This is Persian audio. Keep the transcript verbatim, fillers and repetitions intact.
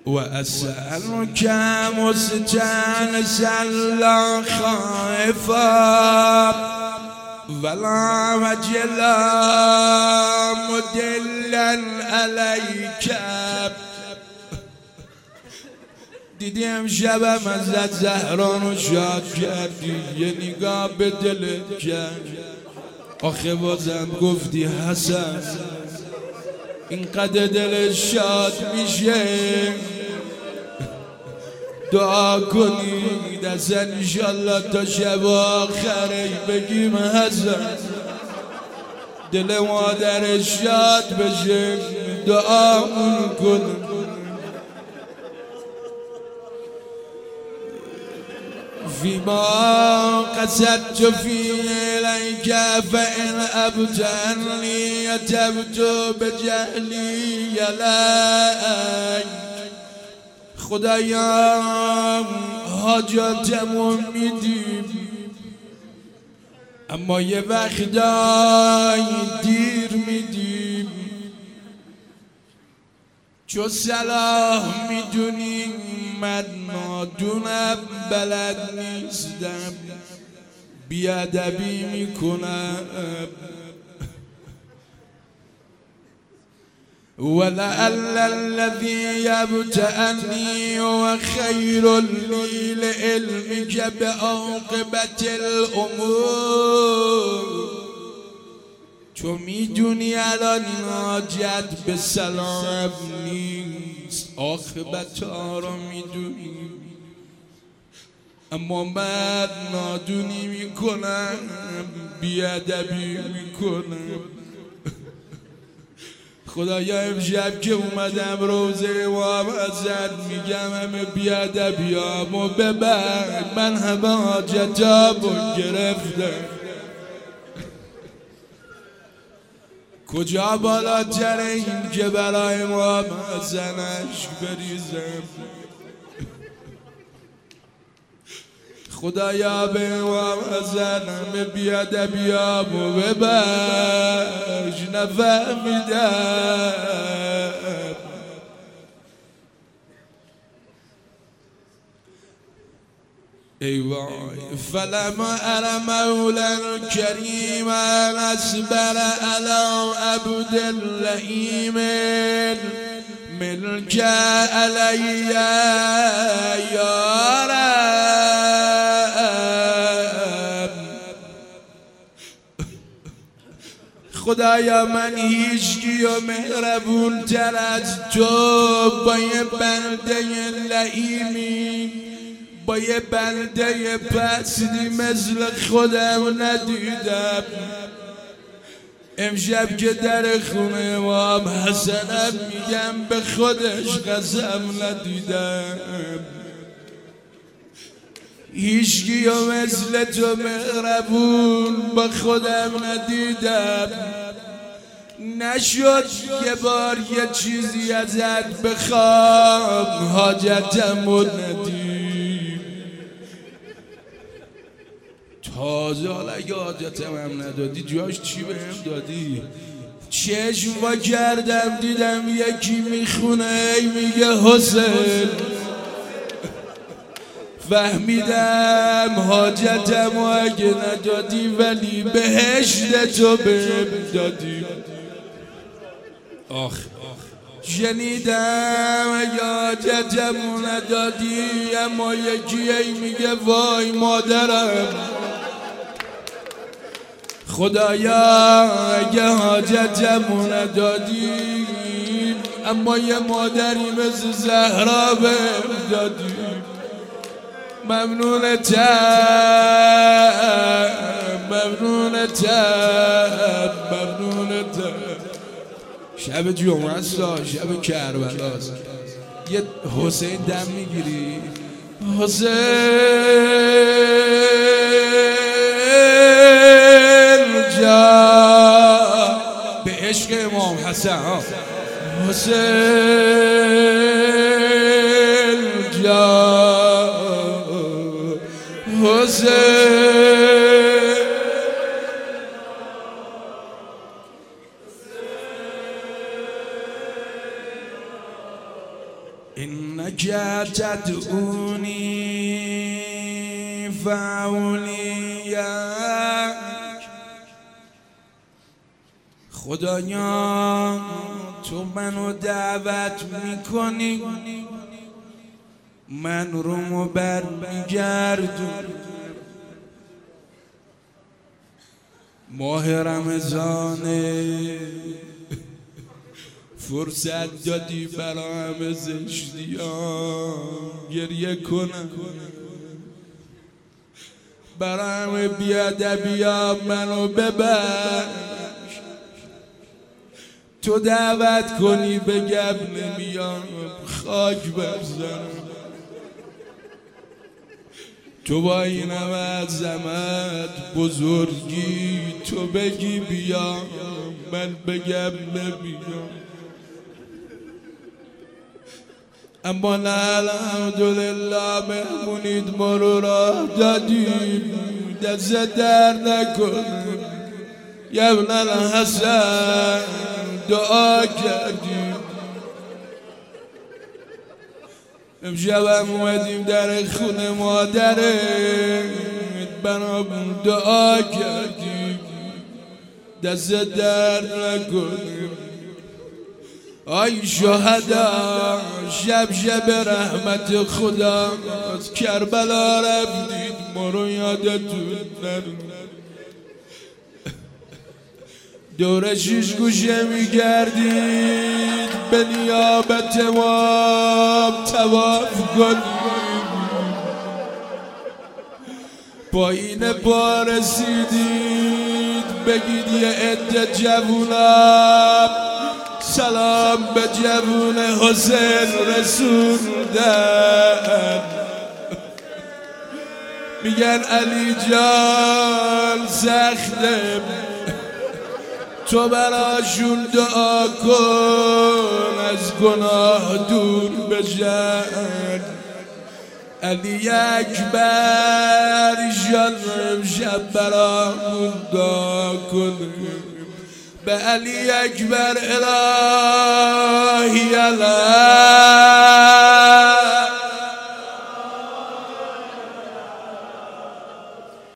وأسألك مستانسا خائفا ولا وجلا مدلا عليك. دیدیم شبم ازت زهرانو شاد کردی، یه نگاه به دلت کرد. آخه بازم گفتی حسن اینقدر دلش شاد میشه، دعا کنید از انشالله تا شب آخره بگیم حسن دل مادرش شاد بشه، دعامون کنید. فيما قصدت في إليك فإن أبتني تبت بجهلي يلاك. خدایا حاجاتمون میدیم اما یه وقتای دیر میدیم، چو صلاح میدونیم من نادونم بلد نیستم، بیادبی میکنم. ولعل الذي يبتأني وخير لي لعلمك بعاقبة الأمور. تو میدونی الان حاجت به سلام نیست، عاقبت ها رو میدونی اما من نادونی میکنم، بیادبی میکنم. خدایا امشب که اومدم روزه محمد میگم همه بیادبیامو ببر، من همه حاجتامو گرفتم. کجا بالاتر این که برای ما زنش بریزم. خدایا به ما زنم بیادبیامو ببخش، نفهمیدم. ای وای فلما ارى مولا کریما اصبر على عبد اللئیم ملک علی یا رب. خدایا من هیچکی و مهربون تر از تو با یه بنده لئیمی، با یه بنده پستی مثل خودم ندیدم. امشب که در خونه امام حسنم میگم به خودش قسم ندیدم. هیچکی و مثل تو مهربون با خودم ندیدم. نشد یه بار یه چیزی ازت بخوام حاجتمو ندید. تازه حالا اگه حاجتم هم ندادی جاش چی بهم دادی؟ چشم وا کردم دیدم یکی میخونه میگه حسین، فهمیدم حاجتم و اگه ندادی ولی بهشت تو بهم دادی. آخ شنیدم اگه حاجتم و ندادی اما یکی ای میگه وای مادرم. خدایا اگه حاجتمو ندادی اما یه مادری مثل زهرا بهم دادی. ممنونتم ممنونتم ممنونتم. شب جمعه است، شب کربلا است. یه حسین دم میگیری؟ حسین جا به عشق امام حسن. حسین جا حسین إنك تدعوني فأولياك خدایا تو منو دعوت میکنی من رومو بر میگردون ماه رمضانه فرصت دادی برا همه زشتیان گریه کنم برا همه بیادبیان منو ببخش تو دعوت کنی بگم نمیام خاک برزنم تو با این همه عظمت بزرگی تو بگی بیام من بگم نمیام اما نه الحمدلله مهمونید ما رو راه دادیم دست در نکن یا ابن الحسن دعا کردیم امشب هم اومدیم در خونه مادرت برامون دعا کردیم دست در نکنیم آی شهدا شب شب رحمت خدا از کربلا رفتید ما رو یادتون نرون دور شیش گوشه میگردید به نیابت ما طواف کنید پایین پا رسیدید بگید یه عده جوونا سلام به جوون حسین رسوندن میگن علی جان سخته تو براشون دعا کن از گناه دور بشن علی اکبر ایشالله شب برامون دعا کن به علی اکبر الهی الله